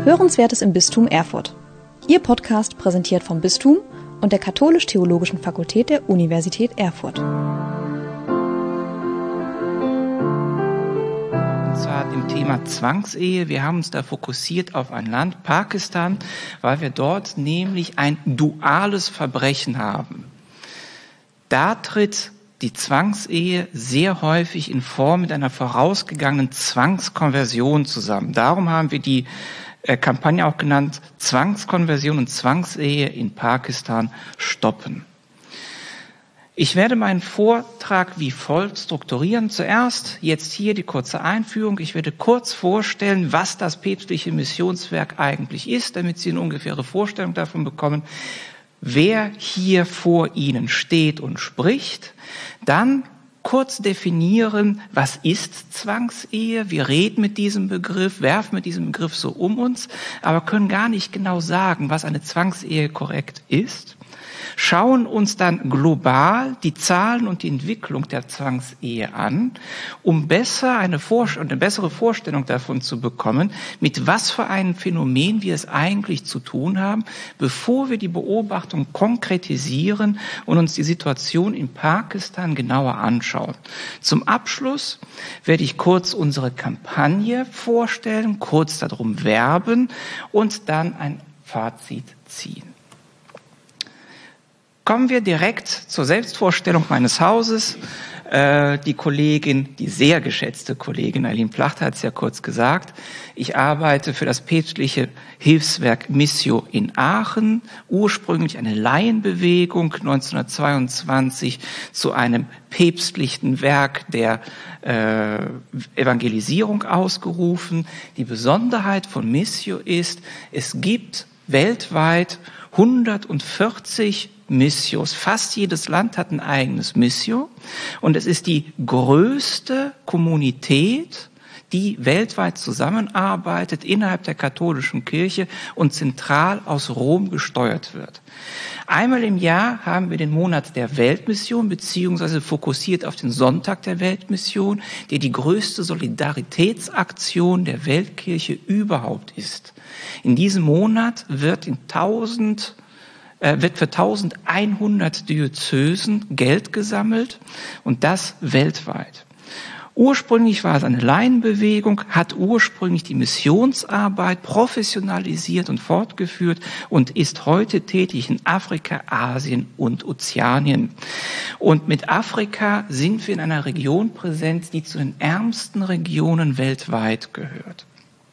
Hörenswertes im Bistum Erfurt. Ihr Podcast präsentiert vom Bistum und der Katholisch-Theologischen Fakultät der Universität Erfurt. Und zwar dem Thema Zwangsehe. Wir haben uns da fokussiert auf ein Land, Pakistan, weil wir dort nämlich ein duales Verbrechen haben. Da tritt die Zwangsehe sehr häufig in Form mit einer vorausgegangenen Zwangskonversion zusammen. Darum haben wir die Kampagne auch genannt, Zwangskonversion und Zwangsehe in Pakistan stoppen. Ich werde meinen Vortrag wie folgt strukturieren. Zuerst jetzt hier die kurze Einführung. Ich werde kurz vorstellen, was das päpstliche Missionswerk eigentlich ist, damit Sie eine ungefähre Vorstellung davon bekommen, wer hier vor Ihnen steht und spricht. Dann kurz definieren, was ist Zwangsehe? Wir reden mit diesem Begriff, werfen mit diesem Begriff so um uns, aber können gar nicht genau sagen, was eine Zwangsehe korrekt ist. Schauen uns dann global die Zahlen und die Entwicklung der Zwangsehe an, um eine bessere Vorstellung davon zu bekommen, mit was für einem Phänomen wir es eigentlich zu tun haben, bevor wir die Beobachtung konkretisieren und uns die Situation in Pakistan genauer anschauen. Zum Abschluss werde ich kurz unsere Kampagne vorstellen, kurz darum werben und dann ein Fazit ziehen. Kommen wir direkt zur Selbstvorstellung meines Hauses. Die sehr geschätzte Kollegin Aline Plachter hat es ja kurz gesagt. Ich arbeite für das päpstliche Hilfswerk Missio in Aachen, ursprünglich eine Laienbewegung, 1922 zu einem päpstlichen Werk der Evangelisierung ausgerufen. Die Besonderheit von Missio ist, es gibt weltweit 140 Missios. Fast jedes Land hat ein eigenes Missio und es ist die größte Kommunität, die weltweit zusammenarbeitet innerhalb der katholischen Kirche und zentral aus Rom gesteuert wird. Einmal im Jahr haben wir den Monat der Weltmission, beziehungsweise fokussiert auf den Sonntag der Weltmission, der die größte Solidaritätsaktion der Weltkirche überhaupt ist. In diesem Monat wird für 1100 Diözesen Geld gesammelt und das weltweit. Ursprünglich war es eine Laienbewegung, hat ursprünglich die Missionsarbeit professionalisiert und fortgeführt und ist heute tätig in Afrika, Asien und Ozeanien. Und mit Afrika sind wir in einer Region präsent, die zu den ärmsten Regionen weltweit gehört.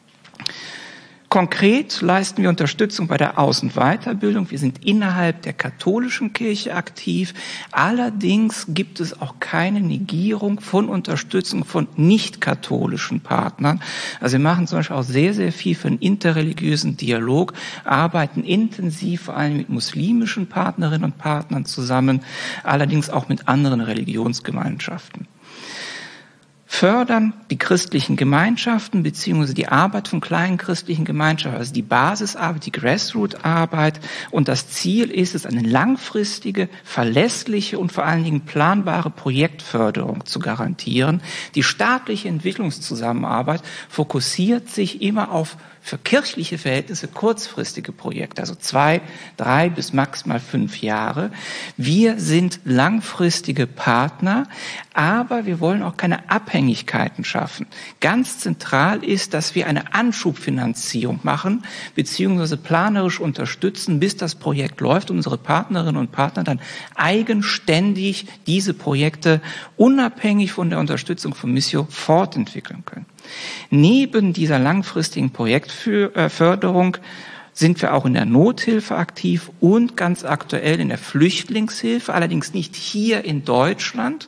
Konkret leisten wir Unterstützung bei der Aus- und Weiterbildung. Wir sind innerhalb der katholischen Kirche aktiv. Allerdings gibt es auch keine Negierung von Unterstützung von nicht-katholischen Partnern. Also wir machen zum Beispiel auch sehr, sehr viel für einen interreligiösen Dialog, arbeiten intensiv vor allem mit muslimischen Partnerinnen und Partnern zusammen, allerdings auch mit anderen Religionsgemeinschaften. Fördern die christlichen Gemeinschaften beziehungsweise die Arbeit von kleinen christlichen Gemeinschaften, also die Basisarbeit, die Grassroot-Arbeit. Und das Ziel ist es, eine langfristige, verlässliche und vor allen Dingen planbare Projektförderung zu garantieren. Die staatliche Entwicklungszusammenarbeit fokussiert sich immer auf für kirchliche Verhältnisse kurzfristige Projekte, also 2, 3 bis maximal 5 Jahre. Wir sind langfristige Partner, aber wir wollen auch keine Abhängigkeiten schaffen. Ganz zentral ist, dass wir eine Anschubfinanzierung machen, beziehungsweise planerisch unterstützen, bis das Projekt läuft und unsere Partnerinnen und Partner dann eigenständig diese Projekte unabhängig von der Unterstützung von Missio fortentwickeln können. Neben dieser langfristigen Projektförderung sind wir auch in der Nothilfe aktiv und ganz aktuell in der Flüchtlingshilfe, allerdings nicht hier in Deutschland.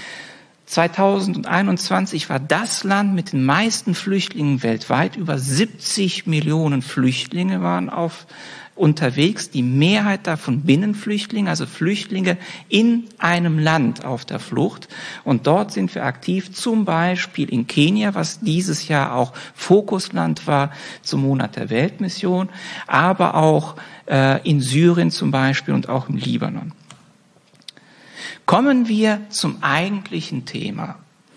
2021 war das Land mit den meisten Flüchtlingen weltweit. Über 70 Millionen Flüchtlinge waren unterwegs, die Mehrheit davon Binnenflüchtlinge, also Flüchtlinge in einem Land auf der Flucht. Und dort sind wir aktiv, zum Beispiel in Kenia, was dieses Jahr auch Fokusland war zum Monat der Weltmission, aber auch in Syrien zum Beispiel und auch im Libanon. Kommen wir zum eigentlichen Thema.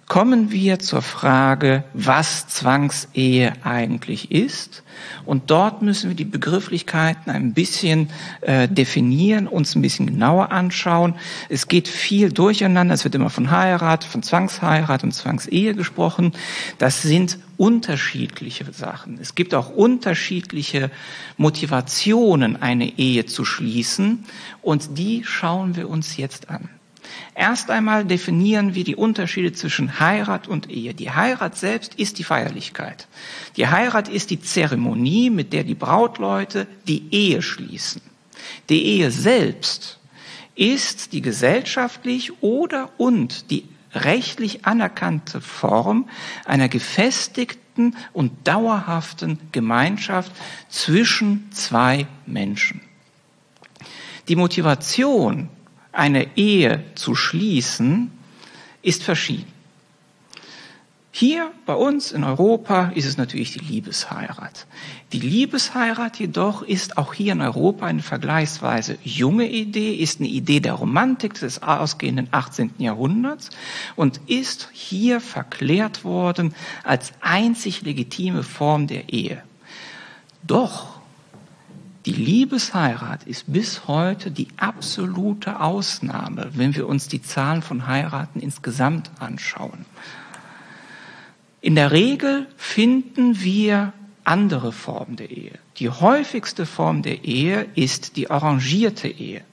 kommen wir zur Frage, was Zwangsehe eigentlich ist. Und dort müssen wir die Begrifflichkeiten ein bisschen definieren, uns ein bisschen genauer anschauen. Es geht viel durcheinander. Es wird immer von Heirat, von Zwangsheirat und Zwangsehe gesprochen. Das sind unterschiedliche Sachen. Es gibt auch unterschiedliche Motivationen, eine Ehe zu schließen. Und die schauen wir uns jetzt an. Erst einmal definieren wir die Unterschiede zwischen Heirat und Ehe. Die Heirat selbst ist die Feierlichkeit. Die Heirat ist die Zeremonie, mit der die Brautleute die Ehe schließen. Die Ehe selbst ist die gesellschaftlich und die rechtlich anerkannte Form einer gefestigten und dauerhaften Gemeinschaft zwischen zwei Menschen. Die Motivation, eine Ehe zu schließen, ist verschieden. Hier bei uns in Europa ist es natürlich die Liebesheirat. Die Liebesheirat jedoch ist auch hier in Europa eine vergleichsweise junge Idee, ist eine Idee der Romantik des ausgehenden 18. Jahrhunderts und ist hier verklärt worden als einzig legitime Form der Ehe. Doch die Liebesheirat ist bis heute die absolute Ausnahme, wenn wir uns die Zahlen von Heiraten insgesamt anschauen. In der Regel finden wir andere Formen der Ehe. Die häufigste Form der Ehe ist die arrangierte Ehe.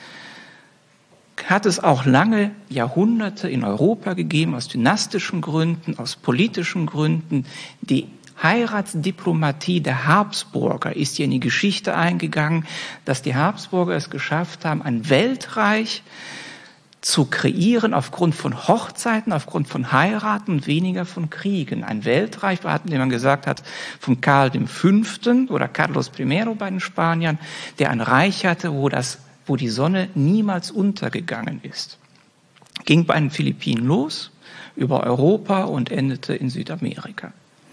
Hat es auch lange Jahrhunderte in Europa gegeben, aus dynastischen Gründen, aus politischen Gründen. Die Heiratsdiplomatie der Habsburger ist hier in die Geschichte eingegangen, dass die Habsburger es geschafft haben, ein Weltreich zu kreieren aufgrund von Hochzeiten, aufgrund von Heiraten und weniger von Kriegen. Ein Weltreich, wie man gesagt hat, von Karl V. oder Carlos I. bei den Spaniern, der ein Reich hatte, wo die Sonne niemals untergegangen ist. Ging bei den Philippinen los, über Europa und endete in Südamerika.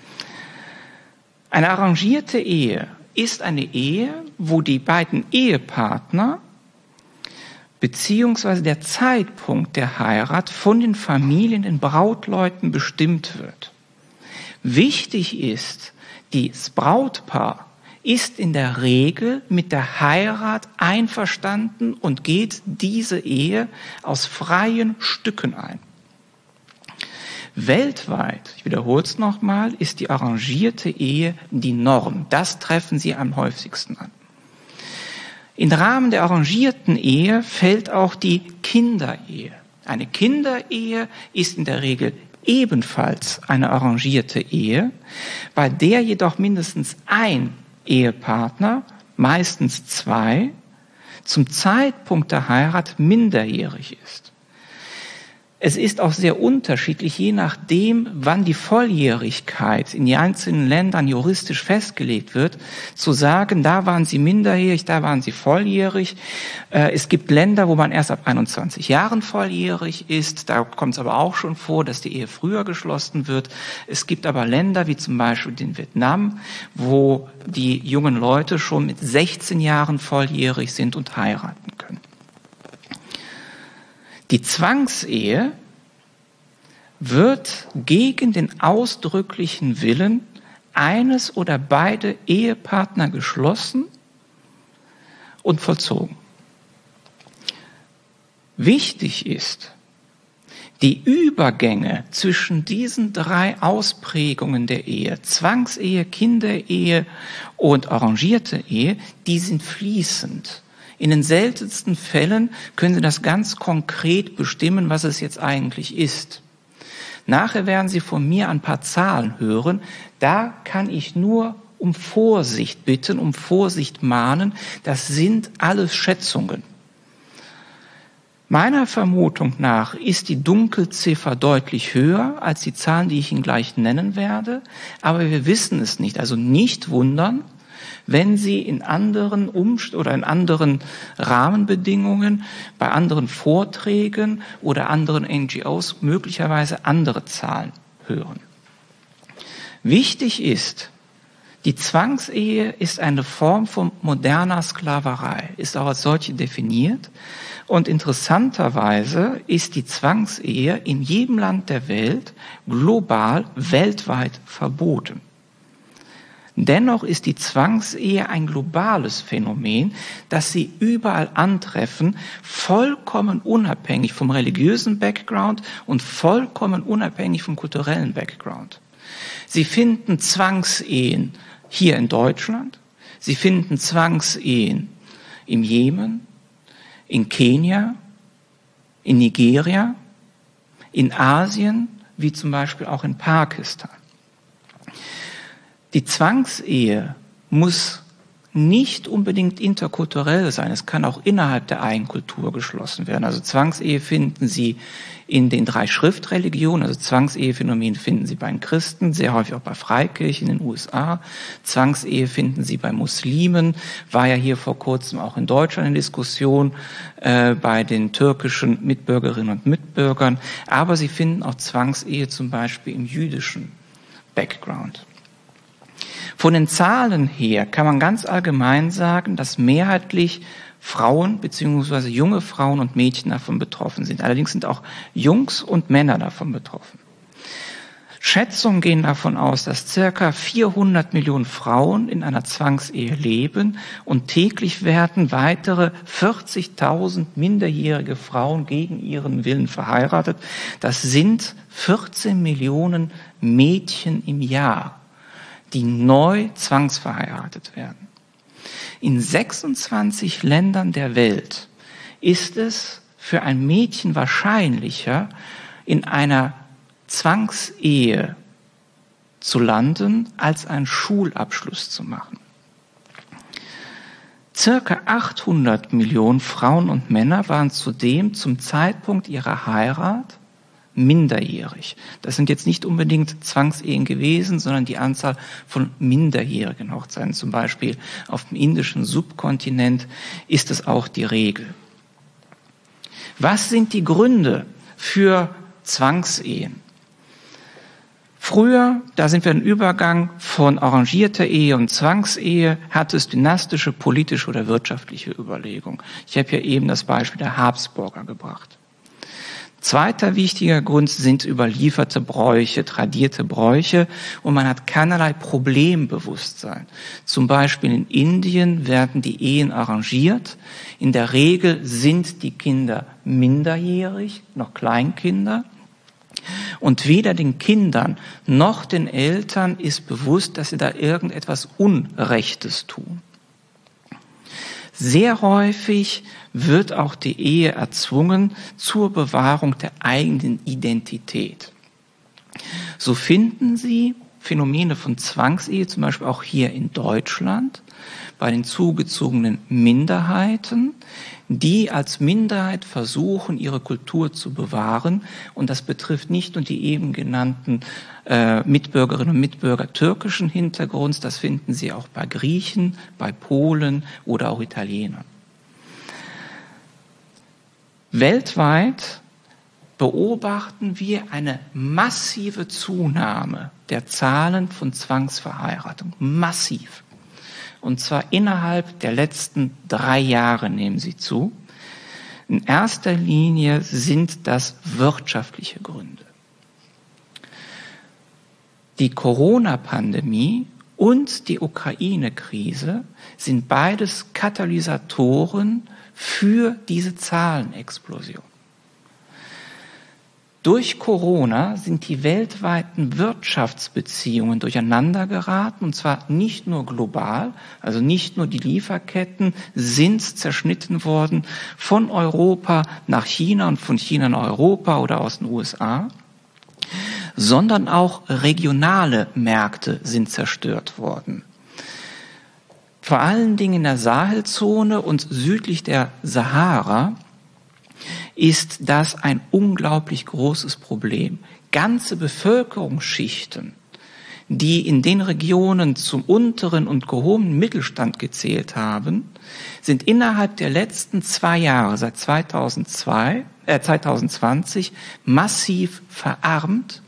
Eine arrangierte Ehe ist eine Ehe, wo die beiden Ehepartner beziehungsweise der Zeitpunkt der Heirat von den Familien, den Brautleuten bestimmt wird. Wichtig ist, das Brautpaar ist in der Regel mit der Heirat einverstanden und geht diese Ehe aus freien Stücken ein. Weltweit, ich wiederhole es nochmal, ist die arrangierte Ehe die Norm. Das treffen Sie am häufigsten an. Im Rahmen der arrangierten Ehe fällt auch die Kinderehe. Eine Kinderehe ist in der Regel ebenfalls eine arrangierte Ehe, bei der jedoch mindestens ein Ehepartner, meistens zwei, zum Zeitpunkt der Heirat minderjährig ist. Es ist auch sehr unterschiedlich, je nachdem, wann die Volljährigkeit in den einzelnen Ländern juristisch festgelegt wird, zu sagen, da waren sie minderjährig, da waren sie volljährig. Es gibt Länder, wo man erst ab 21 Jahren volljährig ist. Da kommt es aber auch schon vor, dass die Ehe früher geschlossen wird. Es gibt aber Länder, wie zum Beispiel in Vietnam, wo die jungen Leute schon mit 16 Jahren volljährig sind und heiraten können. Die Zwangsehe wird gegen den ausdrücklichen Willen eines oder beide Ehepartner geschlossen und vollzogen. Wichtig ist, die Übergänge zwischen diesen drei Ausprägungen der Ehe, Zwangsehe, Kinderehe und arrangierte Ehe, die sind fließend. In den seltensten Fällen können Sie das ganz konkret bestimmen, was es jetzt eigentlich ist. Nachher werden Sie von mir ein paar Zahlen hören. Da kann ich nur um Vorsicht bitten, um Vorsicht mahnen. Das sind alles Schätzungen. Meiner Vermutung nach ist die Dunkelziffer deutlich höher als die Zahlen, die ich Ihnen gleich nennen werde. Aber wir wissen es nicht. Also nicht wundern, wenn Sie in anderen oder in anderen Rahmenbedingungen, bei anderen Vorträgen oder anderen NGOs möglicherweise andere Zahlen hören. Wichtig ist, Die Zwangsehe ist eine Form von moderner Sklaverei, ist auch als solche definiert. Und interessanterweise ist die Zwangsehe in jedem Land der Welt global, weltweit verboten. Dennoch ist die Zwangsehe ein globales Phänomen, das Sie überall antreffen, vollkommen unabhängig vom religiösen Background und vollkommen unabhängig vom kulturellen Background. Sie finden Zwangsehen hier in Deutschland, Sie finden Zwangsehen im Jemen, in Kenia, in Nigeria, in Asien, wie zum Beispiel auch in Pakistan. Die Zwangsehe muss nicht unbedingt interkulturell sein. Es kann auch innerhalb der eigenen Kultur geschlossen werden. Also Zwangsehe finden Sie in den 3 Schriftreligionen. Also Zwangsehephänomen finden Sie bei den Christen, sehr häufig auch bei Freikirchen in den USA. Zwangsehe finden Sie bei Muslimen. War ja hier vor kurzem auch in Deutschland eine Diskussion bei den türkischen Mitbürgerinnen und Mitbürgern. Aber Sie finden auch Zwangsehe zum Beispiel im jüdischen Background. Von den Zahlen her kann man ganz allgemein sagen, dass mehrheitlich Frauen bzw. junge Frauen und Mädchen davon betroffen sind. Allerdings sind auch Jungs und Männer davon betroffen. Schätzungen gehen davon aus, dass ca. 400 Millionen Frauen in einer Zwangsehe leben und täglich werden weitere 40.000 minderjährige Frauen gegen ihren Willen verheiratet. Das sind 14 Millionen Mädchen im Jahr, die neu zwangsverheiratet werden. In 26 Ländern der Welt ist es für ein Mädchen wahrscheinlicher, in einer Zwangsehe zu landen, als einen Schulabschluss zu machen. Circa 800 Millionen Frauen und Männer waren zudem zum Zeitpunkt ihrer Heirat minderjährig. Das sind jetzt nicht unbedingt Zwangsehen gewesen, sondern die Anzahl von minderjährigen Hochzeiten. Zum Beispiel auf dem indischen Subkontinent ist es auch die Regel. Was sind die Gründe für Zwangsehen? Früher, da sind wir im Übergang von arrangierter Ehe und Zwangsehe, hat es dynastische, politische oder wirtschaftliche Überlegungen. Ich habe ja eben das Beispiel der Habsburger gebracht. Zweiter wichtiger Grund sind überlieferte Bräuche, tradierte Bräuche, und man hat keinerlei Problembewusstsein. Zum Beispiel in Indien werden die Ehen arrangiert. In der Regel sind die Kinder minderjährig, noch Kleinkinder. Und weder den Kindern noch den Eltern ist bewusst, dass sie da irgendetwas Unrechtes tun. Sehr häufig wird auch die Ehe erzwungen zur Bewahrung der eigenen Identität. So finden Sie Phänomene von Zwangsehe, zum Beispiel auch hier in Deutschland, bei den zugezogenen Minderheiten, die als Minderheit versuchen, ihre Kultur zu bewahren. Und das betrifft nicht nur die eben genannten Mitbürgerinnen und Mitbürger türkischen Hintergrunds, das finden Sie auch bei Griechen, bei Polen oder auch Italienern. Weltweit beobachten wir eine massive Zunahme der Zahlen von Zwangsverheiratung. Massiv. Und zwar innerhalb der letzten 3 Jahre nehmen sie zu. In erster Linie sind das wirtschaftliche Gründe. Die Corona-Pandemie und die Ukraine-Krise sind beides Katalysatoren für diese Zahlenexplosion. Durch Corona sind die weltweiten Wirtschaftsbeziehungen durcheinander geraten, und zwar nicht nur global, also nicht nur die Lieferketten sind zerschnitten worden von Europa nach China und von China nach Europa oder aus den USA, sondern auch regionale Märkte sind zerstört worden. Vor allen Dingen in der Sahelzone und südlich der Sahara ist das ein unglaublich großes Problem. Ganze Bevölkerungsschichten, die in den Regionen zum unteren und gehobenen Mittelstand gezählt haben, sind innerhalb der letzten 2 Jahre, seit 2020, massiv verarmt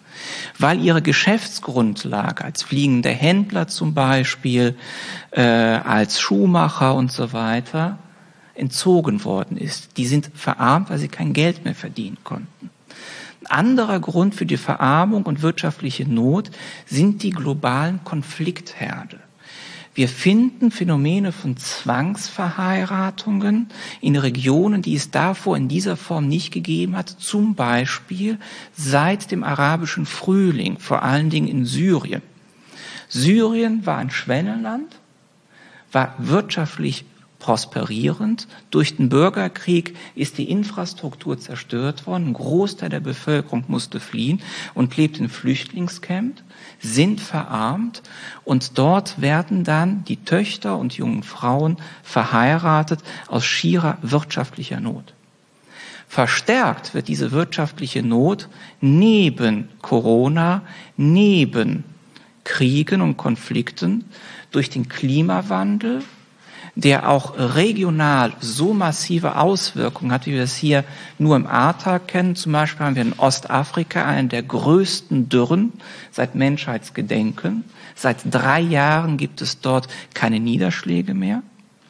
weil ihre Geschäftsgrundlage als fliegender Händler zum Beispiel, als Schuhmacher und so weiter entzogen worden ist. Die sind verarmt, weil sie kein Geld mehr verdienen konnten. Ein anderer Grund für die Verarmung und wirtschaftliche Not sind die globalen Konfliktherde. Wir finden Phänomene von Zwangsverheiratungen in Regionen, die es davor in dieser Form nicht gegeben hat, zum Beispiel seit dem arabischen Frühling, vor allen Dingen in Syrien. Syrien war ein Schwellenland, war wirtschaftlich prosperierend. Durch den Bürgerkrieg ist die Infrastruktur zerstört worden. Ein Großteil der Bevölkerung musste fliehen und lebt in Flüchtlingscamps, sind verarmt und dort werden dann die Töchter und jungen Frauen verheiratet aus schierer wirtschaftlicher Not. Verstärkt wird diese wirtschaftliche Not neben Corona, neben Kriegen und Konflikten durch den Klimawandel, der auch regional so massive Auswirkungen hat, wie wir es hier nur im Ahrtal kennen. Zum Beispiel haben wir in Ostafrika eine der größten Dürren seit Menschheitsgedenken. Seit 3 Jahren gibt es dort keine Niederschläge mehr.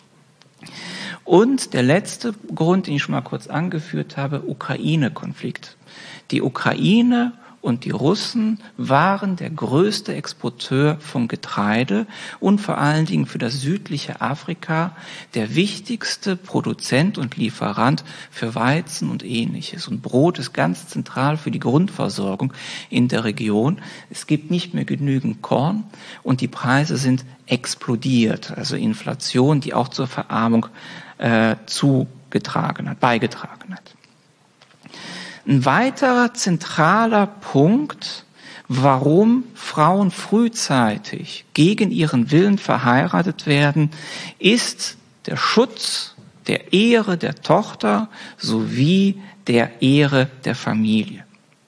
Und der letzte Grund, den ich schon mal kurz angeführt habe, Ukraine-Konflikt. Die Ukraine und die Russen waren der größte Exporteur von Getreide und vor allen Dingen für das südliche Afrika der wichtigste Produzent und Lieferant für Weizen und Ähnliches. Und Brot ist ganz zentral für die Grundversorgung in der Region. Es gibt nicht mehr genügend Korn und die Preise sind explodiert. Also Inflation, die auch zur Verarmung beigetragen hat. Ein weiterer zentraler Punkt, warum Frauen frühzeitig gegen ihren Willen verheiratet werden, ist der Schutz der Ehre der Tochter sowie der Ehre der Familie.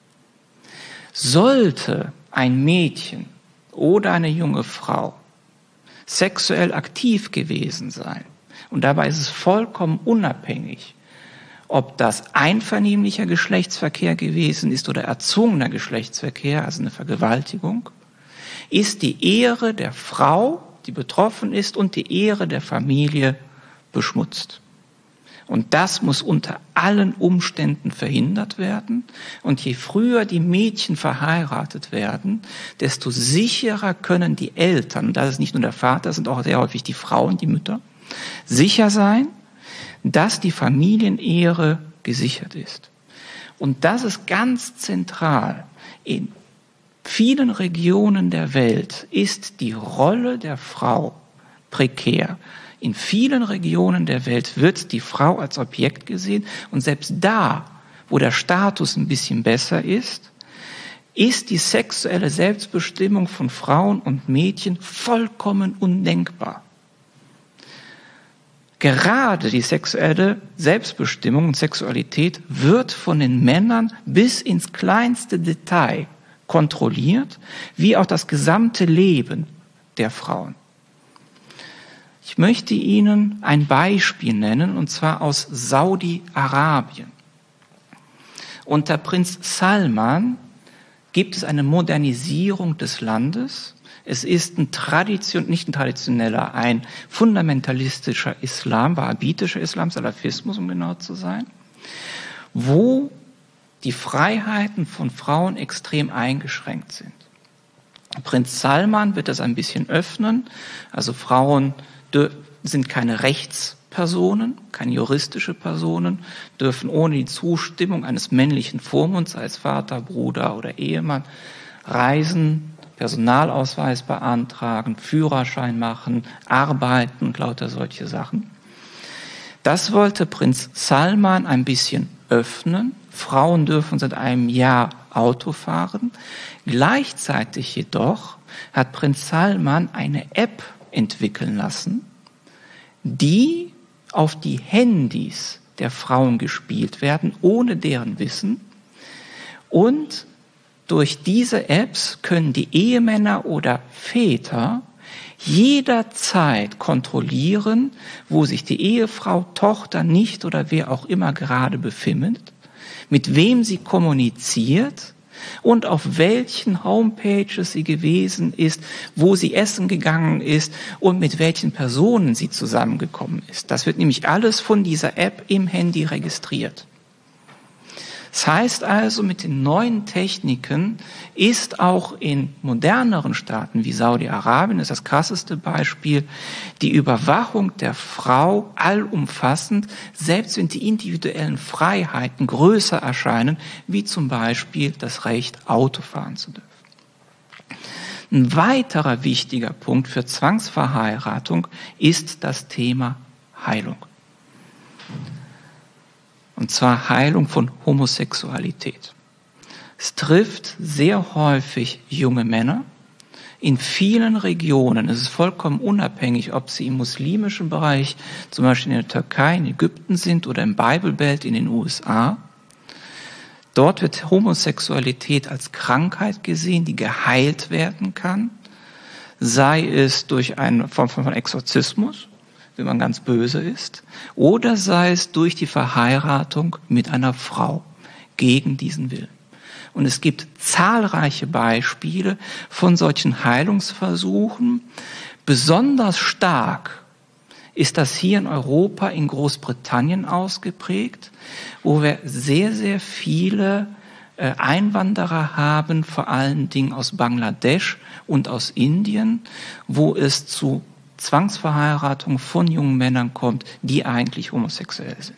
Sollte ein Mädchen oder eine junge Frau sexuell aktiv gewesen sein, und dabei ist es vollkommen unabhängig, ob das einvernehmlicher Geschlechtsverkehr gewesen ist oder erzwungener Geschlechtsverkehr, also eine Vergewaltigung, ist die Ehre der Frau, die betroffen ist, und die Ehre der Familie beschmutzt. Und das muss unter allen Umständen verhindert werden. Und je früher die Mädchen verheiratet werden, desto sicherer können die Eltern, und das ist nicht nur der Vater, das sind auch sehr häufig die Frauen, die Mütter, sicher sein, dass die Familienehre gesichert ist. Und das ist ganz zentral. In vielen Regionen der Welt ist die Rolle der Frau prekär. In vielen Regionen der Welt wird die Frau als Objekt gesehen. Und selbst da, wo der Status ein bisschen besser ist die sexuelle Selbstbestimmung von Frauen und Mädchen vollkommen undenkbar. Gerade die sexuelle Selbstbestimmung und Sexualität wird von den Männern bis ins kleinste Detail kontrolliert, wie auch das gesamte Leben der Frauen. Ich möchte Ihnen ein Beispiel nennen, und zwar aus Saudi-Arabien. Unter Prinz Salman gibt es eine Modernisierung des Landes. Es ist ein fundamentalistischer Islam, wahhabitischer Islam, Salafismus, um genau zu sein, wo die Freiheiten von Frauen extrem eingeschränkt sind. Prinz Salman wird das ein bisschen öffnen, also Frauen sind keine Rechtspersonen, keine juristische Personen, dürfen ohne die Zustimmung eines männlichen Vormunds, sei es Vater, Bruder oder Ehemann, reisen, Personalausweis beantragen, Führerschein machen, arbeiten und lauter solche Sachen. Das wollte Prinz Salman ein bisschen öffnen. Frauen dürfen seit einem Jahr Auto fahren. Gleichzeitig jedoch hat Prinz Salman eine App entwickeln lassen, die auf die Handys der Frauen gespielt werden, ohne deren Wissen. Und durch diese Apps können die Ehemänner oder Väter jederzeit kontrollieren, wo sich die Ehefrau, Tochter, nicht oder wer auch immer gerade befindet, mit wem sie kommuniziert und auf welchen Homepages sie gewesen ist, wo sie essen gegangen ist und mit welchen Personen sie zusammengekommen ist. Das wird nämlich alles von dieser App im Handy registriert. Das heißt also, mit den neuen Techniken ist auch in moderneren Staaten wie Saudi-Arabien, das ist das krasseste Beispiel, die Überwachung der Frau allumfassend, selbst wenn die individuellen Freiheiten größer erscheinen, wie zum Beispiel das Recht, Auto fahren zu dürfen. Ein weiterer wichtiger Punkt für Zwangsverheiratung ist das Thema Heilung. Und zwar Heilung von Homosexualität. Es trifft sehr häufig junge Männer. In vielen Regionen ist es vollkommen unabhängig, ob sie im muslimischen Bereich, zum Beispiel in der Türkei, in Ägypten sind oder im Bible Belt in den USA. Dort wird Homosexualität als Krankheit gesehen, die geheilt werden kann, sei es durch eine Form von Exorzismus, wenn man ganz böse ist, oder sei es durch die Verheiratung mit einer Frau gegen diesen Willen. Und es gibt zahlreiche Beispiele von solchen Heilungsversuchen. Besonders stark ist das hier in Europa, in Großbritannien ausgeprägt, wo wir sehr, sehr viele Einwanderer haben, vor allen Dingen aus Bangladesch und aus Indien, wo es zu Zwangsverheiratung von jungen Männern kommt, die eigentlich homosexuell sind.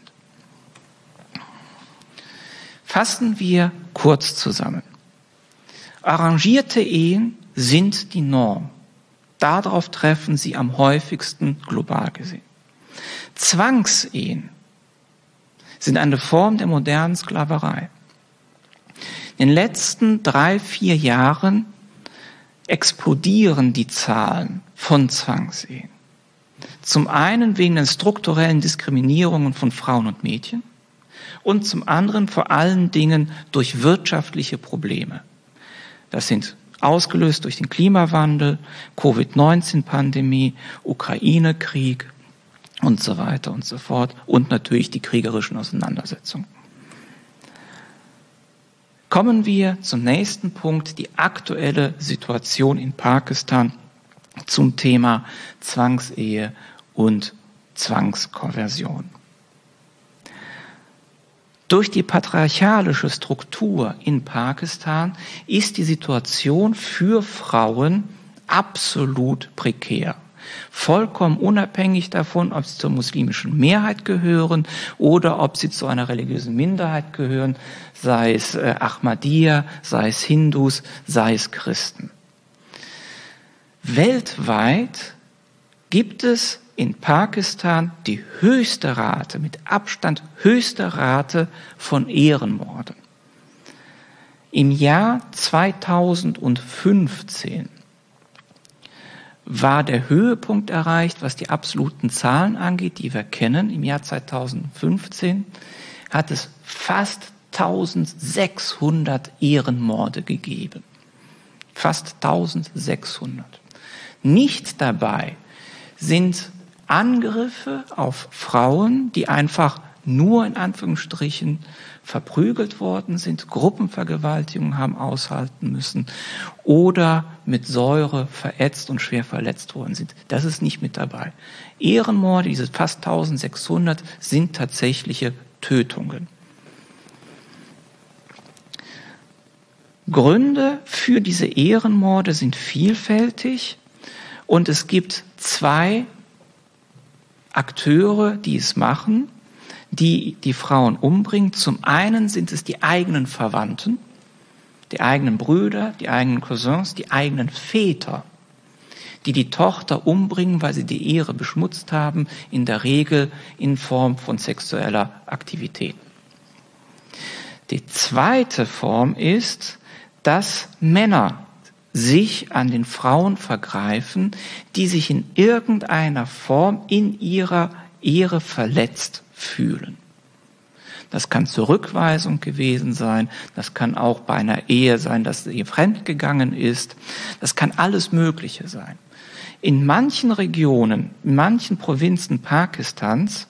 Fassen wir kurz zusammen. Arrangierte Ehen sind die Norm. Darauf treffen sie am häufigsten global gesehen. Zwangsehen sind eine Form der modernen Sklaverei. In den letzten 3-4 Jahren explodieren die Zahlen von Zwangsehen. Zum einen wegen der strukturellen Diskriminierungen von Frauen und Mädchen und zum anderen vor allen Dingen durch wirtschaftliche Probleme. Das sind ausgelöst durch den Klimawandel, Covid-19-Pandemie, Ukraine-Krieg und so weiter und so fort und natürlich die kriegerischen Auseinandersetzungen. Kommen wir zum nächsten Punkt, die aktuelle Situation in Pakistan zum Thema Zwangsehe und Zwangskonversion. Durch die patriarchalische Struktur in Pakistan ist die Situation für Frauen absolut prekär. Vollkommen unabhängig davon, ob sie zur muslimischen Mehrheit gehören oder ob sie zu einer religiösen Minderheit gehören, sei es Ahmadiyya, sei es Hindus, sei es Christen. Weltweit gibt es in Pakistan die höchste Rate, mit Abstand höchste Rate von Ehrenmorden. Im Jahr 2015 war der Höhepunkt erreicht, was die absoluten Zahlen angeht, die wir kennen. Im Jahr 2015 hat es fast 1600 Ehrenmorde gegeben. Fast 1600. Nicht dabei sind Angriffe auf Frauen, die einfach nur in Anführungsstrichen verprügelt worden sind, Gruppenvergewaltigungen haben aushalten müssen oder mit Säure verätzt und schwer verletzt worden sind. Das ist nicht mit dabei. Ehrenmorde, diese fast 1600, sind tatsächliche Tötungen. Gründe für diese Ehrenmorde sind vielfältig und es gibt 2 Akteure, die es machen, die die Frauen umbringen. Zum einen sind es die eigenen Verwandten, die eigenen Brüder, die eigenen Cousins, die eigenen Väter, die die Tochter umbringen, weil sie die Ehre beschmutzt haben, in der Regel in Form von sexueller Aktivität. Die zweite Form ist, dass Männer sich an den Frauen vergreifen, die sich in irgendeiner Form in ihrer Ehre verletzt fühlen. Das kann Zurückweisung gewesen sein, das kann auch bei einer Ehe sein, dass sie fremdgegangen ist, das kann alles Mögliche sein. In manchen Regionen, in manchen Provinzen Pakistans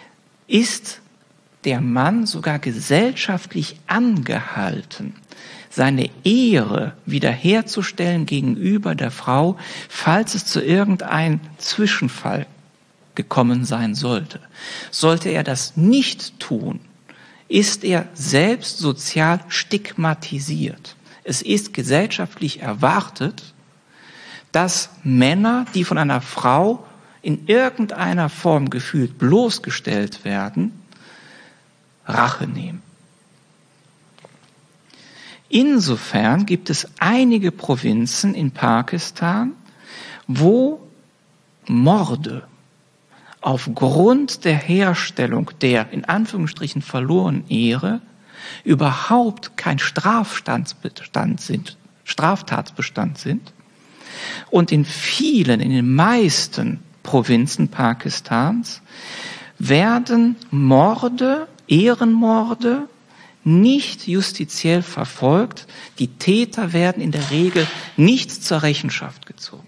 ist der Mann sogar gesellschaftlich angehalten, seine Ehre wiederherzustellen gegenüber der Frau, falls es zu irgendeinem Zwischenfall gekommen sein sollte. Sollte er das nicht tun, ist er selbst sozial stigmatisiert. Es ist gesellschaftlich erwartet, dass Männer, die von einer Frau in irgendeiner Form gefühlt bloßgestellt werden, Rache nehmen. Insofern gibt es einige Provinzen in Pakistan, wo Morde aufgrund der Herstellung der in Anführungsstrichen verlorenen Ehre überhaupt kein Straftatbestand sind und in den meisten Provinzen Pakistans werden Morde, Ehrenmorde nicht justiziell verfolgt. Die Täter werden in der Regel nicht zur Rechenschaft gezogen.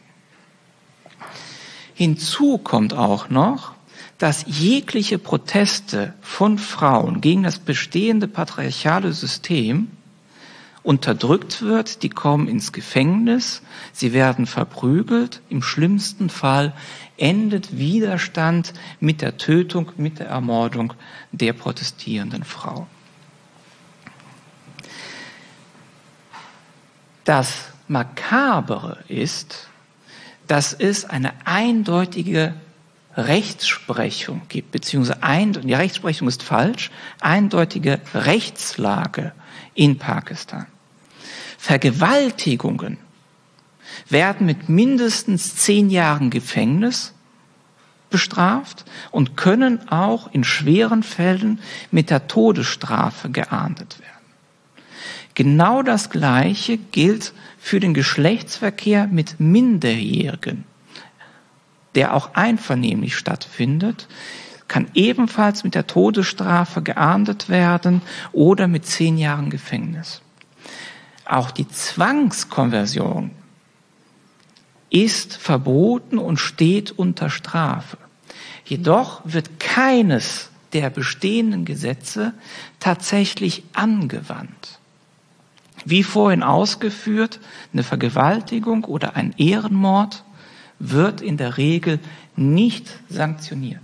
Hinzu kommt auch noch, dass jegliche Proteste von Frauen gegen das bestehende patriarchale System unterdrückt wird, die kommen ins Gefängnis, sie werden verprügelt, im schlimmsten Fall endet Widerstand mit der Tötung, mit der Ermordung der protestierenden Frau. Das Makabere ist, dass es eine eindeutige Rechtsprechung gibt, beziehungsweise die Rechtsprechung ist falsch, eindeutige Rechtslage in Pakistan. Vergewaltigungen werden mit mindestens 10 Jahren Gefängnis bestraft und können auch in schweren Fällen mit der Todesstrafe geahndet werden. Genau das Gleiche gilt für den Geschlechtsverkehr mit Minderjährigen, der auch einvernehmlich stattfindet, kann ebenfalls mit der Todesstrafe geahndet werden oder mit 10 Jahren Gefängnis. Auch die Zwangskonversion ist verboten und steht unter Strafe. Jedoch wird keines der bestehenden Gesetze tatsächlich angewandt. Wie vorhin ausgeführt, eine Vergewaltigung oder ein Ehrenmord wird in der Regel nicht sanktioniert.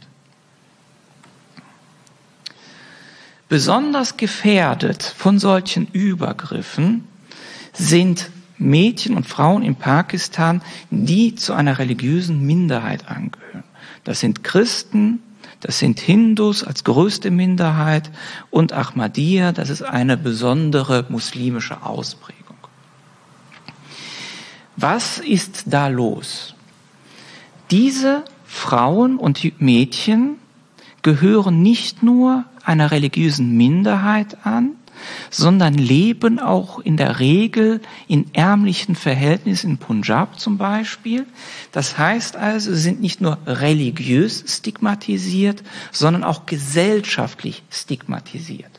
Besonders gefährdet von solchen Übergriffen sind Mädchen und Frauen in Pakistan, die zu einer religiösen Minderheit angehören. Das sind Christen, das sind Hindus als größte Minderheit und Ahmadiyya, das ist eine besondere muslimische Ausprägung. Was ist da los? Diese Frauen und Mädchen gehören nicht nur einer religiösen Minderheit an, sondern leben auch in der Regel in ärmlichen Verhältnissen, in Punjab zum Beispiel. Das heißt also, sie sind nicht nur religiös stigmatisiert, sondern auch gesellschaftlich stigmatisiert.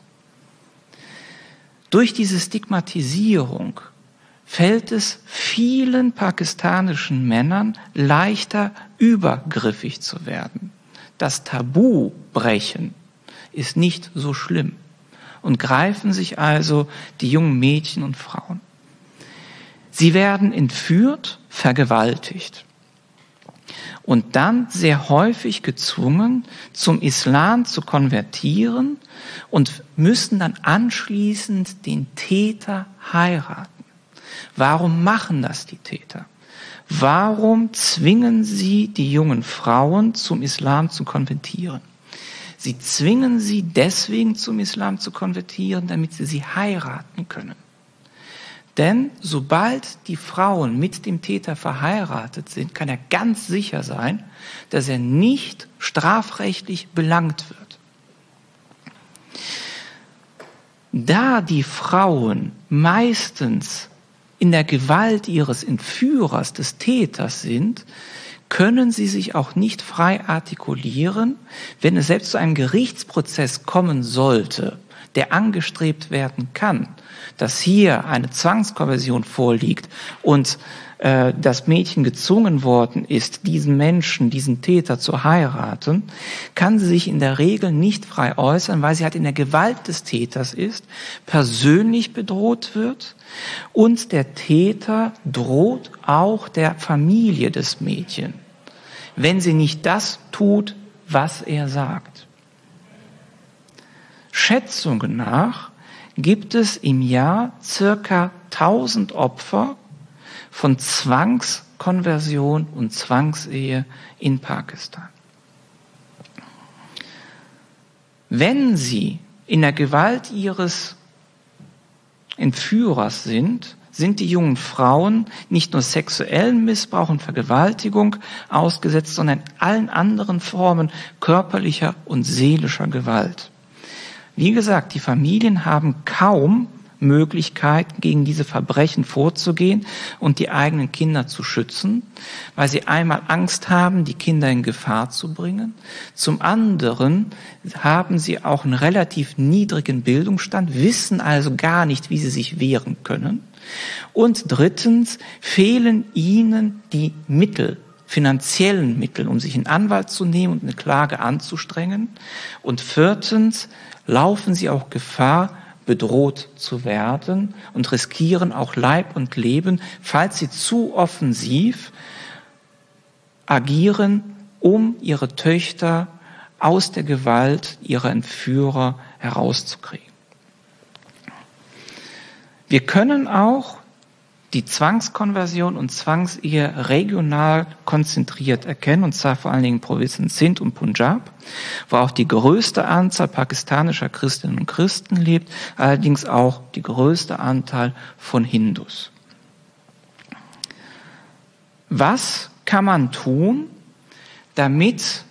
Durch diese Stigmatisierung fällt es vielen pakistanischen Männern leichter, übergriffig zu werden. Das Tabu brechen ist nicht so schlimm und greifen sich also die jungen Mädchen und Frauen. Sie werden entführt, vergewaltigt und dann sehr häufig gezwungen, zum Islam zu konvertieren und müssen dann anschließend den Täter heiraten. Warum machen das die Täter? Warum zwingen sie die jungen Frauen zum Islam zu konvertieren? Sie zwingen sie deswegen zum Islam zu konvertieren, damit sie heiraten können. Denn sobald die Frauen mit dem Täter verheiratet sind, kann er ganz sicher sein, dass er nicht strafrechtlich belangt wird. Da die Frauen meistens in der Gewalt ihres Entführers, des Täters sind, können sie sich auch nicht frei artikulieren, wenn es selbst zu einem Gerichtsprozess kommen sollte, der angestrebt werden kann, dass hier eine Zwangskonversion vorliegt und das Mädchen gezwungen worden ist, diesen Menschen, diesen Täter zu heiraten, kann sie sich in der Regel nicht frei äußern, weil sie halt in der Gewalt des Täters ist, persönlich bedroht wird und der Täter droht auch der Familie des Mädchens, wenn sie nicht das tut, was er sagt. Schätzungen nach gibt es im Jahr circa 1000 Opfer von Zwangskonversion und Zwangsehe in Pakistan. Wenn sie in der Gewalt ihres Entführers sind die jungen Frauen nicht nur sexuellen Missbrauch und Vergewaltigung ausgesetzt, sondern allen anderen Formen körperlicher und seelischer Gewalt. Wie gesagt, die Familien haben kaum Möglichkeiten, gegen diese Verbrechen vorzugehen und die eigenen Kinder zu schützen, weil sie einmal Angst haben, die Kinder in Gefahr zu bringen. Zum anderen haben sie auch einen relativ niedrigen Bildungsstand, wissen also gar nicht, wie sie sich wehren können. Und drittens fehlen ihnen die Mittel, finanziellen Mittel, um sich einen Anwalt zu nehmen und eine Klage anzustrengen. Und viertens laufen sie auch Gefahr, bedroht zu werden und riskieren auch Leib und Leben, falls sie zu offensiv agieren, um ihre Töchter aus der Gewalt ihrer Entführer herauszukriegen. Wir können auch die Zwangskonversion und Zwangsehe regional konzentriert erkennen, und zwar vor allen Dingen in Provinzen Sindh und Punjab, wo auch die größte Anzahl pakistanischer Christinnen und Christen lebt, allerdings auch die größte Anteil von Hindus. Was kann man tun, damit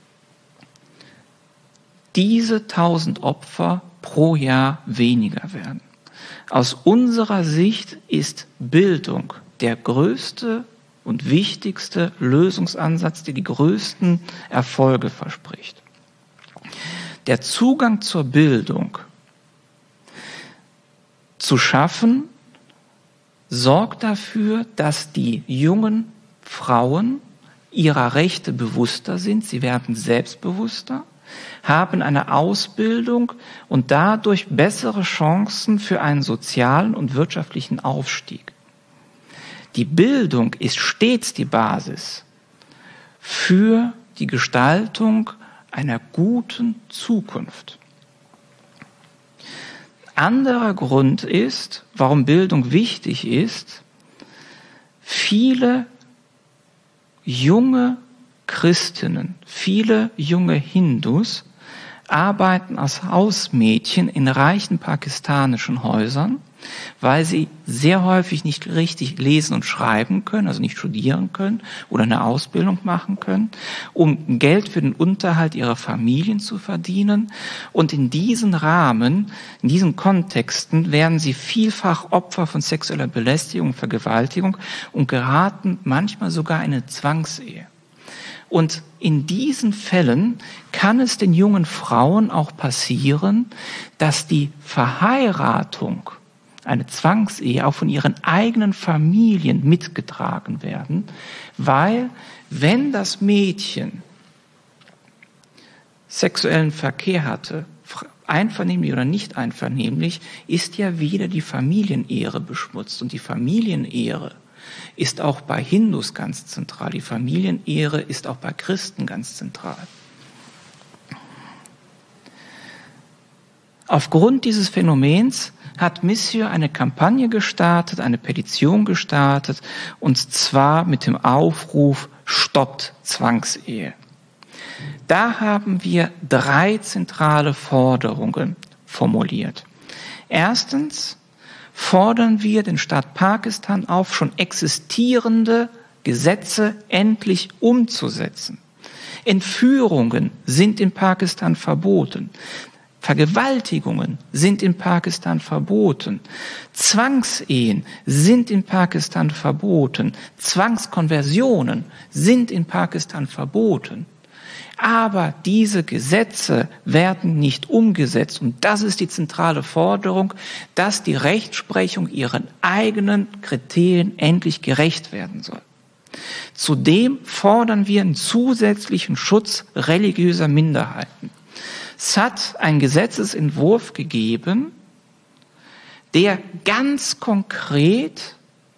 diese 1000 Opfer pro Jahr weniger werden? Aus unserer Sicht ist Bildung der größte und wichtigste Lösungsansatz, der die größten Erfolge verspricht. Der Zugang zur Bildung zu schaffen, sorgt dafür, dass die jungen Frauen ihrer Rechte bewusster sind. Sie werden selbstbewusster, haben eine Ausbildung und dadurch bessere Chancen für einen sozialen und wirtschaftlichen Aufstieg. Die Bildung ist stets die Basis für die Gestaltung einer guten Zukunft. Anderer Grund ist, warum Bildung wichtig ist, viele junge Christinnen, viele junge Hindus arbeiten als Hausmädchen in reichen pakistanischen Häusern, weil sie sehr häufig nicht richtig lesen und schreiben können, also nicht studieren können oder eine Ausbildung machen können, um Geld für den Unterhalt ihrer Familien zu verdienen. Und in diesen Rahmen, in diesen Kontexten werden sie vielfach Opfer von sexueller Belästigung und Vergewaltigung und geraten manchmal sogar in eine Zwangsehe. Und in diesen Fällen kann es den jungen Frauen auch passieren, dass die Verheiratung, eine Zwangsehe, auch von ihren eigenen Familien mitgetragen werden, weil wenn das Mädchen sexuellen Verkehr hatte, einvernehmlich oder nicht einvernehmlich, ist ja wieder die Familienehre beschmutzt. Und die Familienehre ist auch bei Hindus ganz zentral. Die Familienehre ist auch bei Christen ganz zentral. Aufgrund dieses Phänomens hat Monsieur eine Kampagne gestartet, eine Petition gestartet, und zwar mit dem Aufruf Stoppt Zwangsehe. Da haben wir 3 zentrale Forderungen formuliert. Erstens fordern wir den Staat Pakistan auf, schon existierende Gesetze endlich umzusetzen. Entführungen sind in Pakistan verboten. Vergewaltigungen sind in Pakistan verboten. Zwangsehen sind in Pakistan verboten. Zwangskonversionen sind in Pakistan verboten. Aber diese Gesetze werden nicht umgesetzt. Und das ist die zentrale Forderung, dass die Rechtsprechung ihren eigenen Kriterien endlich gerecht werden soll. Zudem fordern wir einen zusätzlichen Schutz religiöser Minderheiten. Es hat einen Gesetzesentwurf gegeben, der ganz konkret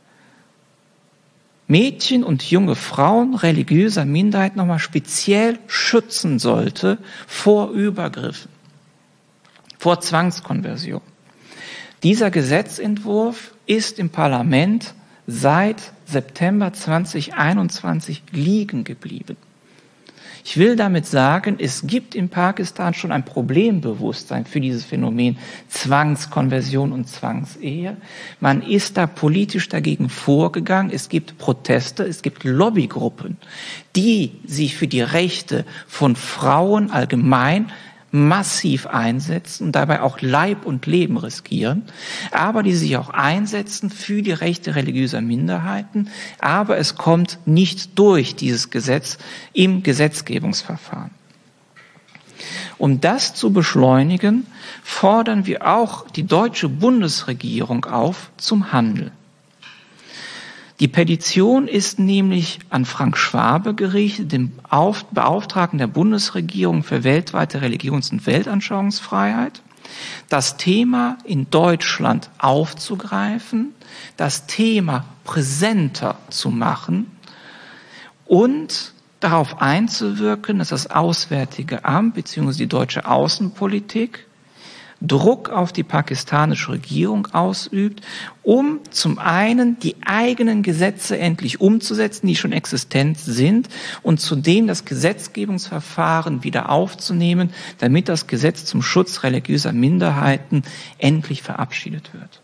Mädchen und junge Frauen religiöser Minderheiten nochmal speziell schützen sollte vor Übergriffen, vor Zwangskonversion. Dieser Gesetzentwurf ist im Parlament seit September 2021 liegen geblieben. Ich will damit sagen, es gibt in Pakistan schon ein Problembewusstsein für dieses Phänomen Zwangskonversion und Zwangsehe. Man ist da politisch dagegen vorgegangen. Es gibt Proteste, es gibt Lobbygruppen, die sich für die Rechte von Frauen allgemein massiv einsetzen und dabei auch Leib und Leben riskieren, aber die sich auch einsetzen für die Rechte religiöser Minderheiten, aber es kommt nicht durch dieses Gesetz im Gesetzgebungsverfahren. Um das zu beschleunigen, fordern wir auch die deutsche Bundesregierung auf zum Handeln. Die Petition ist nämlich an Frank Schwabe gerichtet, dem Beauftragten der Bundesregierung für weltweite Religions- und Weltanschauungsfreiheit, das Thema in Deutschland aufzugreifen, das Thema präsenter zu machen und darauf einzuwirken, dass das Auswärtige Amt bzw. die deutsche Außenpolitik Druck auf die pakistanische Regierung ausübt, um zum einen die eigenen Gesetze endlich umzusetzen, die schon existent sind, und zudem das Gesetzgebungsverfahren wieder aufzunehmen, damit das Gesetz zum Schutz religiöser Minderheiten endlich verabschiedet wird.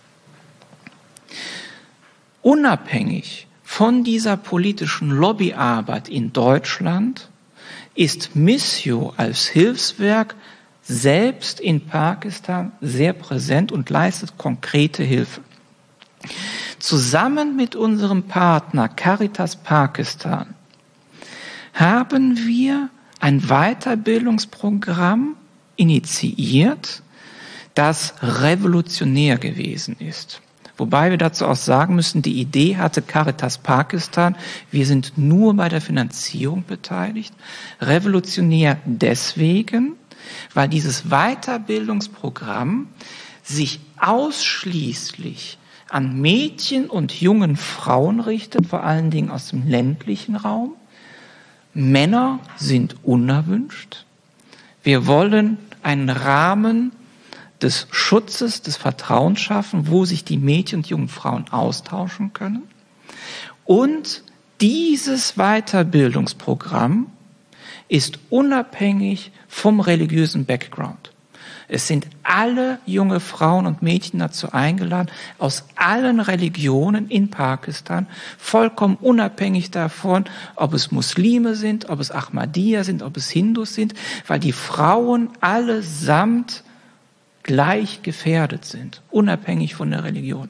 Unabhängig von dieser politischen Lobbyarbeit in Deutschland ist Missio als Hilfswerk selbst in Pakistan sehr präsent und leistet konkrete Hilfe. Zusammen mit unserem Partner Caritas Pakistan haben wir ein Weiterbildungsprogramm initiiert, das revolutionär gewesen ist. Wobei wir dazu auch sagen müssen, die Idee hatte Caritas Pakistan, wir sind nur bei der Finanzierung beteiligt. Revolutionär deswegen, weil dieses Weiterbildungsprogramm sich ausschließlich an Mädchen und jungen Frauen richtet, vor allen Dingen aus dem ländlichen Raum. Männer sind unerwünscht. Wir wollen einen Rahmen des Schutzes, des Vertrauens schaffen, wo sich die Mädchen und jungen Frauen austauschen können. Und dieses Weiterbildungsprogramm ist unabhängig vom religiösen Background. Es sind alle junge Frauen und Mädchen dazu eingeladen, aus allen Religionen in Pakistan, vollkommen unabhängig davon, ob es Muslime sind, ob es Ahmadiyya sind, ob es Hindus sind, weil die Frauen allesamt gleich gefährdet sind, unabhängig von der Religion.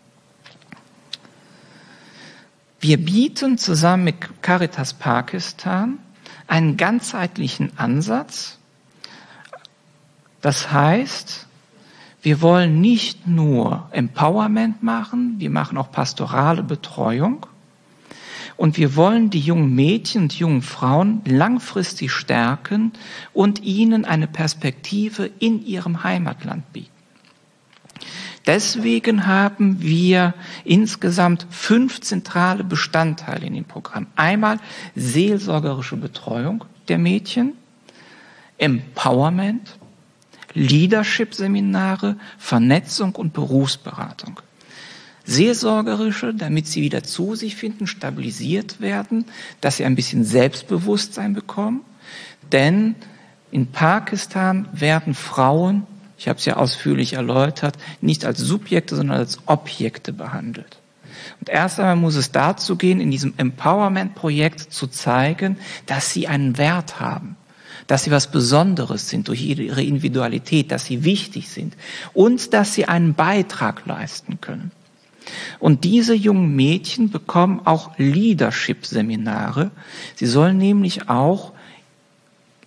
Wir bieten zusammen mit Caritas Pakistan einen ganzheitlichen Ansatz. Das heißt, wir wollen nicht nur Empowerment machen, wir machen auch pastorale Betreuung und wir wollen die jungen Mädchen und jungen Frauen langfristig stärken und ihnen eine Perspektive in ihrem Heimatland bieten. Deswegen haben wir insgesamt 5 zentrale Bestandteile in dem Programm. Einmal seelsorgerische Betreuung der Mädchen, Empowerment, Leadership-Seminare, Vernetzung und Berufsberatung. Seelsorgerische, damit sie wieder zu sich finden, stabilisiert werden, dass sie ein bisschen Selbstbewusstsein bekommen. Denn in Pakistan werden Frauen, ich habe es ja ausführlich erläutert, nicht als Subjekte, sondern als Objekte behandelt. Und erst einmal muss es dazu gehen, in diesem Empowerment-Projekt zu zeigen, dass sie einen Wert haben, dass sie was Besonderes sind durch ihre Individualität, dass sie wichtig sind und dass sie einen Beitrag leisten können. Und diese jungen Mädchen bekommen auch Leadership-Seminare. Sie sollen nämlich auch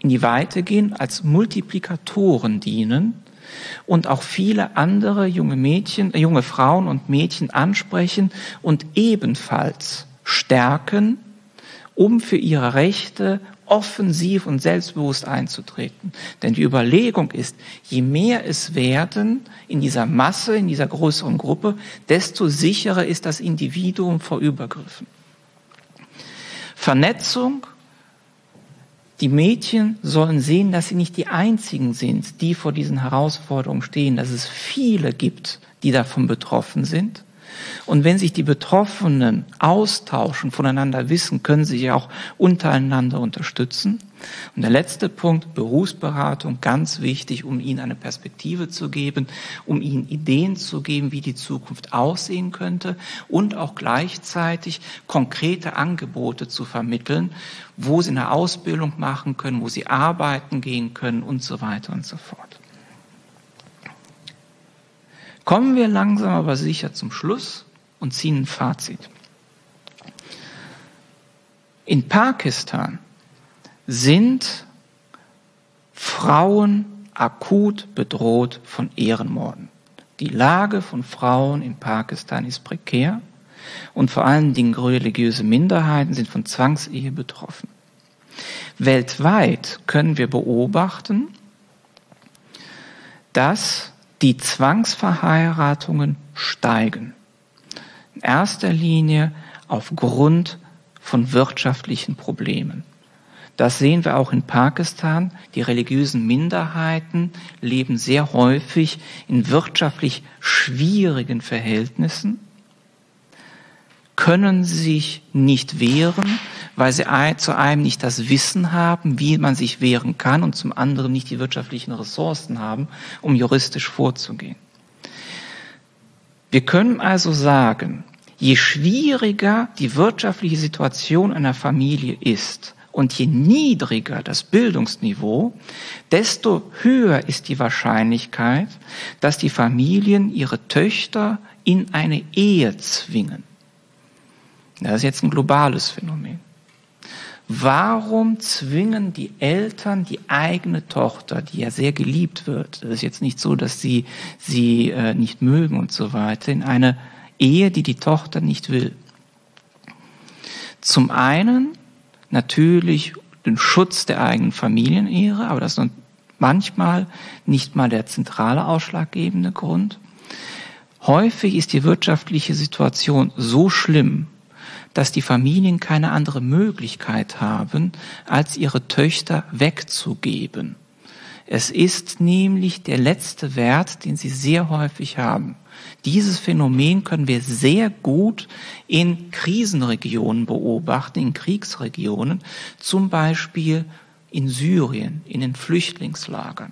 in die Weite gehen, als Multiplikatoren dienen und auch viele andere junge Frauen und Mädchen ansprechen und ebenfalls stärken, um für ihre Rechte offensiv und selbstbewusst einzutreten. Denn die Überlegung ist, je mehr es werden in dieser Masse, in dieser größeren Gruppe, desto sicherer ist das Individuum vor Übergriffen. Vernetzung. Die Mädchen sollen sehen, dass sie nicht die einzigen sind, die vor diesen Herausforderungen stehen, dass es viele gibt, die davon betroffen sind. Und wenn sich die Betroffenen austauschen, voneinander wissen, können sie sich auch untereinander unterstützen. Und der letzte Punkt, Berufsberatung, ganz wichtig, um ihnen eine Perspektive zu geben, um ihnen Ideen zu geben, wie die Zukunft aussehen könnte und auch gleichzeitig konkrete Angebote zu vermitteln, wo sie eine Ausbildung machen können, wo sie arbeiten gehen können und so weiter und so fort. Kommen wir langsam aber sicher zum Schluss und ziehen ein Fazit. In Pakistan sind Frauen akut bedroht von Ehrenmorden. Die Lage von Frauen in Pakistan ist prekär und vor allen Dingen religiöse Minderheiten sind von Zwangsehe betroffen. Weltweit können wir beobachten, dass die Zwangsverheiratungen steigen. In erster Linie aufgrund von wirtschaftlichen Problemen. Das sehen wir auch in Pakistan. Die religiösen Minderheiten leben sehr häufig in wirtschaftlich schwierigen Verhältnissen, können sich nicht wehren, weil sie zu einem nicht das Wissen haben, wie man sich wehren kann und zum anderen nicht die wirtschaftlichen Ressourcen haben, um juristisch vorzugehen. Wir können also sagen, je schwieriger die wirtschaftliche Situation einer Familie ist und je niedriger das Bildungsniveau, desto höher ist die Wahrscheinlichkeit, dass die Familien ihre Töchter in eine Ehe zwingen. Das ist jetzt ein globales Phänomen. Warum zwingen die Eltern die eigene Tochter, die ja sehr geliebt wird, das ist jetzt nicht so, dass sie nicht mögen und so weiter, in eine Ehe, die die Tochter nicht will? Zum einen natürlich den Schutz der eigenen Familienehre, aber das ist manchmal nicht mal der zentrale ausschlaggebende Grund. Häufig ist die wirtschaftliche Situation so schlimm, dass die Familien keine andere Möglichkeit haben, als ihre Töchter wegzugeben. Es ist nämlich der letzte Wert, den sie sehr häufig haben. Dieses Phänomen können wir sehr gut in Krisenregionen beobachten, in Kriegsregionen, zum Beispiel in Syrien, in den Flüchtlingslagern.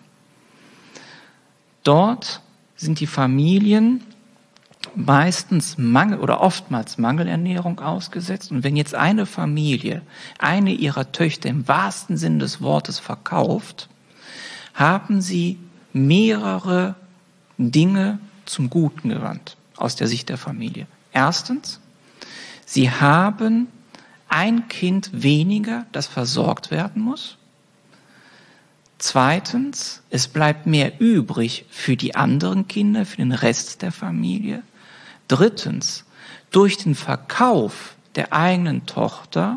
Dort sind die Familien meistens oftmals Mangelernährung ausgesetzt. Und wenn jetzt eine Familie eine ihrer Töchter im wahrsten Sinne des Wortes verkauft, haben sie mehrere Dinge zum Guten gewandt aus der Sicht der Familie. Erstens, sie haben ein Kind weniger, das versorgt werden muss. Zweitens, es bleibt mehr übrig für die anderen Kinder, für den Rest der Familie. Drittens, durch den Verkauf der eigenen Tochter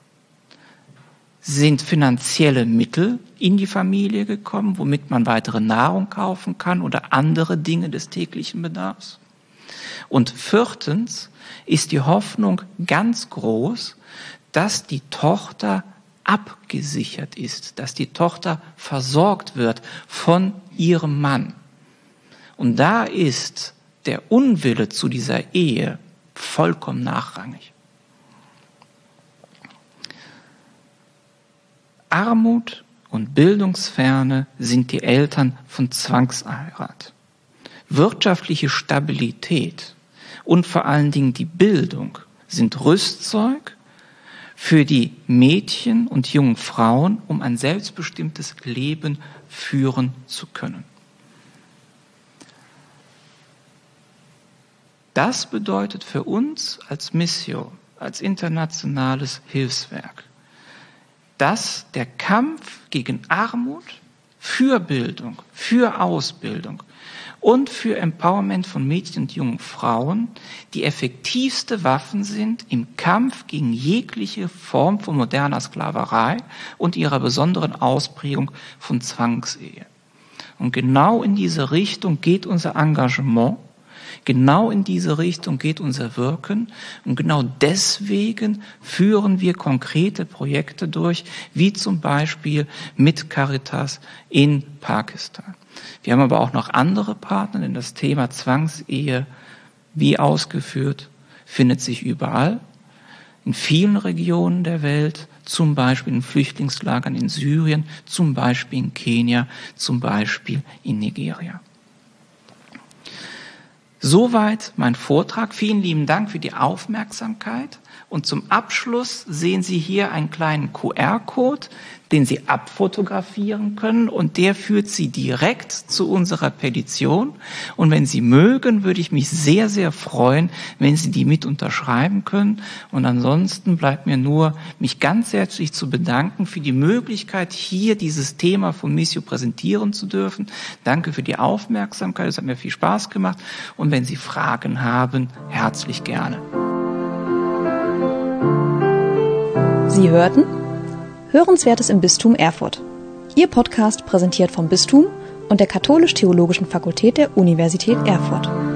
sind finanzielle Mittel in die Familie gekommen, womit man weitere Nahrung kaufen kann oder andere Dinge des täglichen Bedarfs. Und viertens ist die Hoffnung ganz groß, dass die Tochter abgesichert ist, dass die Tochter versorgt wird von ihrem Mann. Und da ist der Unwille zu dieser Ehe vollkommen nachrangig. Armut und Bildungsferne sind die Eltern von Zwangsheirat. Wirtschaftliche Stabilität und vor allen Dingen die Bildung sind Rüstzeug für die Mädchen und jungen Frauen, um ein selbstbestimmtes Leben führen zu können. Das bedeutet für uns als Missio, als internationales Hilfswerk, dass der Kampf gegen Armut, für Bildung, für Ausbildung und für Empowerment von Mädchen und jungen Frauen die effektivste Waffen sind im Kampf gegen jegliche Form von moderner Sklaverei und ihrer besonderen Ausprägung von Zwangsehe. Und genau in diese Richtung geht unser Engagement, genau in diese Richtung geht unser Wirken und genau deswegen führen wir konkrete Projekte durch, wie zum Beispiel mit Caritas in Pakistan. Wir haben aber auch noch andere Partner, denn das Thema Zwangsehe, wie ausgeführt, findet sich überall, in vielen Regionen der Welt, zum Beispiel in Flüchtlingslagern in Syrien, zum Beispiel in Kenia, zum Beispiel in Nigeria. Soweit mein Vortrag. Vielen lieben Dank für die Aufmerksamkeit. Und zum Abschluss sehen Sie hier einen kleinen QR-Code, den Sie abfotografieren können, und der führt Sie direkt zu unserer Petition. Und wenn Sie mögen, würde ich mich sehr, sehr freuen, wenn Sie die mit unterschreiben können. Und ansonsten bleibt mir nur, mich ganz herzlich zu bedanken für die Möglichkeit, hier dieses Thema von Missio präsentieren zu dürfen. Danke für die Aufmerksamkeit, es hat mir viel Spaß gemacht. Und wenn Sie Fragen haben, herzlich gerne. Sie hörten Hörenswertes im Bistum Erfurt. Ihr Podcast präsentiert vom Bistum und der Katholisch-Theologischen Fakultät der Universität Erfurt.